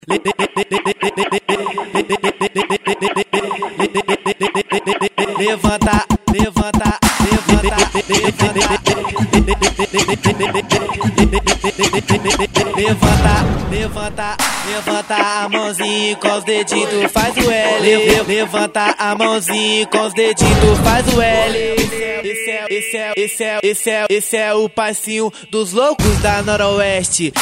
Levanta, levanta, levanta, levanta, levanta, levanta a mãozinha com os deditos faz o L. Levanta a mãozinha com os deditos faz o L. Esse é o passinho dos loucos da Noroeste.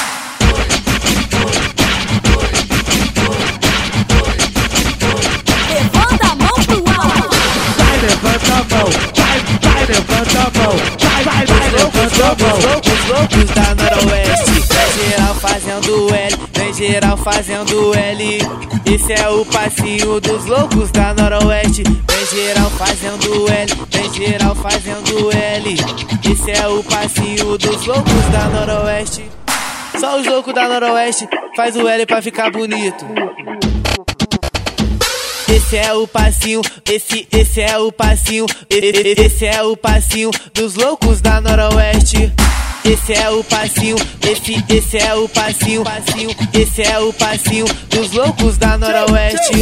Levanta a mão pro alto. Vai, levanta a mão, vai, levanta a mão, vai, levanta a mão. Os loucos da Noroeste. Vem geral fazendo L, vem geral fazendo L. Esse é o passinho dos loucos da Noroeste. Vem geral fazendo L, vem geral fazendo L. Esse é o passinho dos loucos da Noroeste. Só os loucos da Noroeste faz o L pra ficar bonito. Esse é o passinho, esse é o passinho, esse é o passinho dos loucos da Noroeste. Esse é o passinho, esse é o passinho, esse é o passinho dos loucos da Noroeste.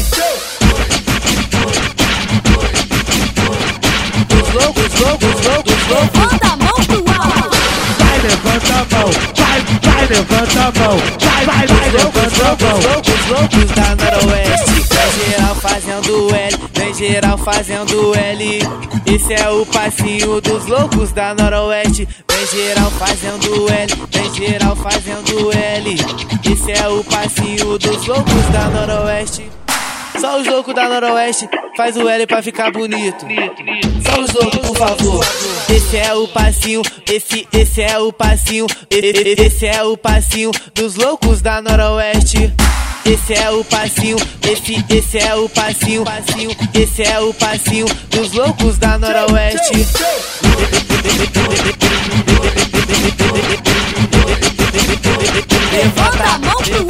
Os loucos. Levanta a mão pro alto. Vai, levanta a mão, vai, levanta a mão, vai, levanta a mão. Os loucos da Noroeste. Vem geral fazendo L, vem geral fazendo L. Esse é o passinho dos loucos da Noroeste. Vem geral fazendo L, vem geral fazendo L. Esse é o passinho dos loucos da Noroeste. Só os loucos da Noroeste faz o L pra ficar bonito. Só os loucos, por favor. Esse é o passinho, esse é o passinho, esse é o passinho dos loucos da Noroeste. Esse é o passinho, esse é o passinho, esse é o passinho dos loucos da Noroeste. Levanta a mão pro